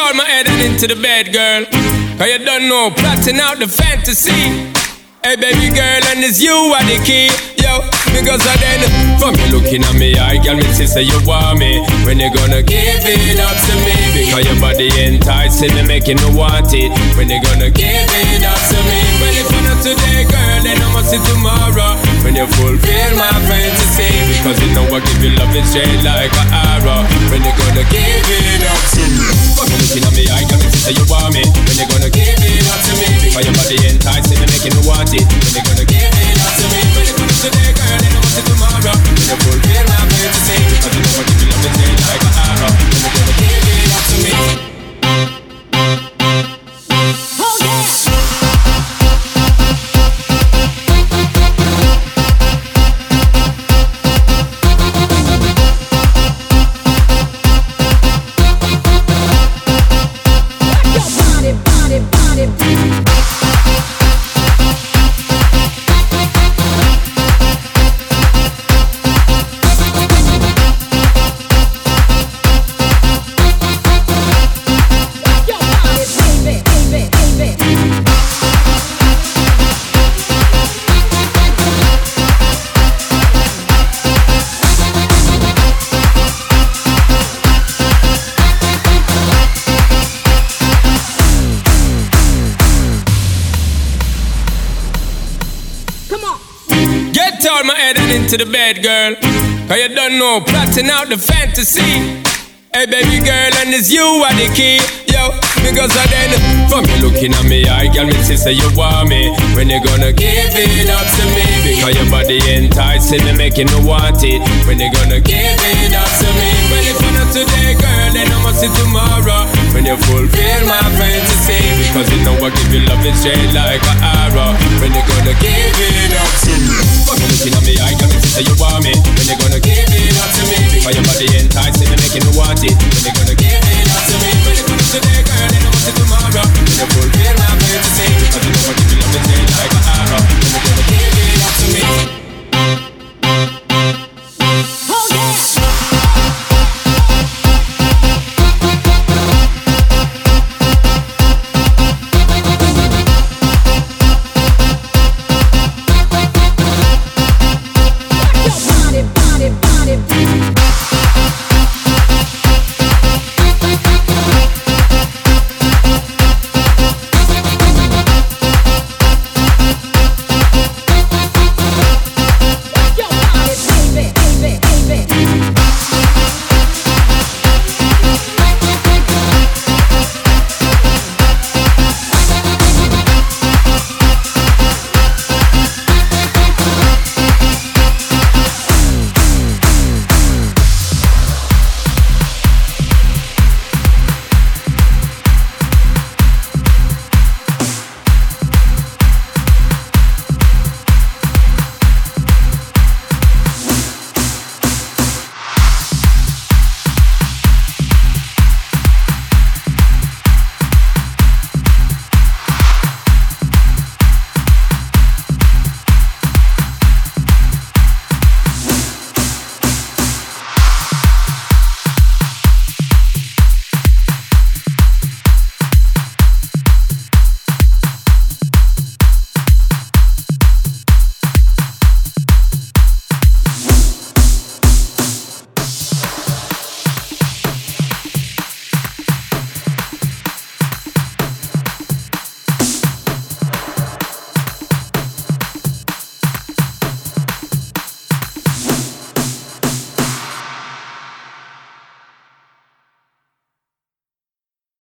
turn my head and into the bed, girl. Cause you don't know, plotting out the fantasy. Hey baby girl, and it's you are the key. Yo, because I then from you looking at me, I can me say you want me. When you gonna give it up to me? Because your body enticing me, making me want it. When you gonna give it up to me? Well, if you're not today, girl, then I must see tomorrow. When you fulfill my fantasy. Because you know I give you love it straight like an arrow. When you gonna give it up to me? From you looking at me, I can me say you want me. When you gonna give it up to me? Because your body enticing me, making me want it. When you gonna give it up to me? When you gonna today, girl, then I must see tomorrow. When you fulfill my fantasy. Because you know I give you love it straight like an arrow. When you gonna give it up to me? Turn my head and into the bed, girl. Cause you don't know, plotting out the fantasy. Hey baby girl, and it's you are the key. Yo, because I then from you looking at me, I can me say you want me. When you gonna give it up to me? Because your body enticing me, making me want it. When you gonna give it up to me? Well, if you're not today, girl, then I must see tomorrow. When you fulfill my fantasy. Because you know I give you love it straight like an arrow. When you gonna give it up to me? From you looking at me, I can me say you want me.